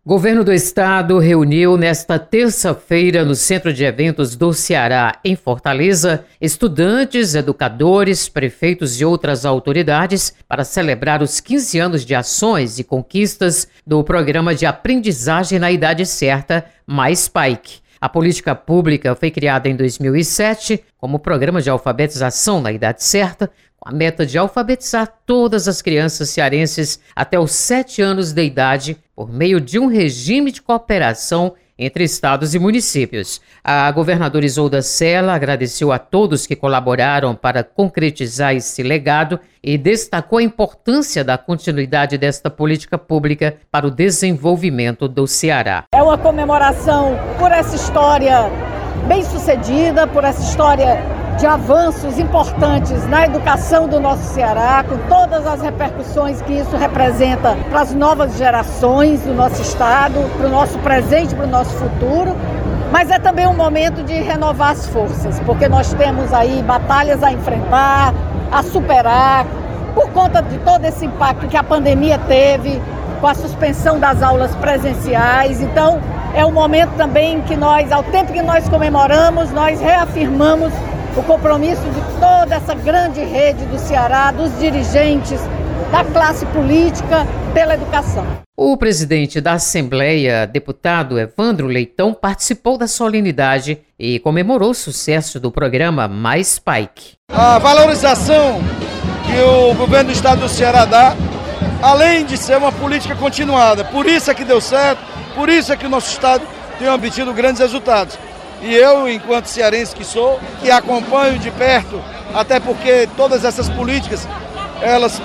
Governo do Estado reuniu nesta terça-feira no Centro de Eventos do Ceará, em Fortaleza, estudantes, educadores, prefeitos e outras autoridades para celebrar os 15 anos de ações e conquistas do Programa de Aprendizagem na Idade Certa, Mais PAIC. A política pública foi criada em 2007 como programa de alfabetização na idade certa, com a meta de alfabetizar todas as crianças cearenses até os 7 anos de idade por meio de um regime de cooperação entre estados e municípios. A governadora Isolda Sela agradeceu a todos que colaboraram para concretizar esse legado e destacou a importância da continuidade desta política pública para o desenvolvimento do Ceará. É uma comemoração por essa história bem-sucedida, por essa história de avanços importantes na educação do nosso Ceará, com todas as repercussões que isso representa para as novas gerações do nosso estado, para o nosso presente, para o nosso futuro. Mas é também um momento de renovar as forças, porque nós temos aí batalhas a enfrentar, a superar, por conta de todo esse impacto que a pandemia teve, com a suspensão das aulas presenciais. Então, é um momento também que nós, ao tempo que nós comemoramos, nós reafirmamos o compromisso de toda essa grande rede do Ceará, dos dirigentes, da classe política pela educação. O presidente da Assembleia, deputado Evandro Leitão, participou da solenidade e comemorou o sucesso do programa Mais PAIC. A valorização que o governo do estado do Ceará dá, além de ser uma política continuada, por isso é que deu certo, por isso é que o nosso estado tem obtido grandes resultados. E eu, enquanto cearense que sou, que acompanho de perto, até porque todas essas políticas, elas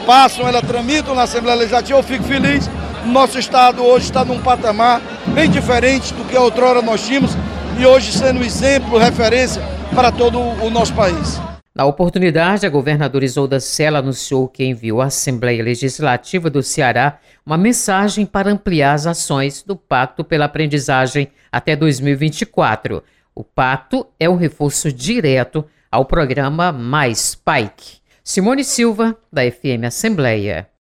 tramitam na Assembleia Legislativa, eu fico feliz. O nosso estado hoje está num patamar bem diferente do que outrora nós tínhamos e hoje sendo exemplo, referência para todo o nosso país. Na oportunidade, a governadora Isolda Sela anunciou que enviou à Assembleia Legislativa do Ceará uma mensagem para ampliar as ações do Pacto pela Aprendizagem até 2024. O pacto é um reforço direto ao programa Mais PAIC. Simone Silva, da FM Assembleia.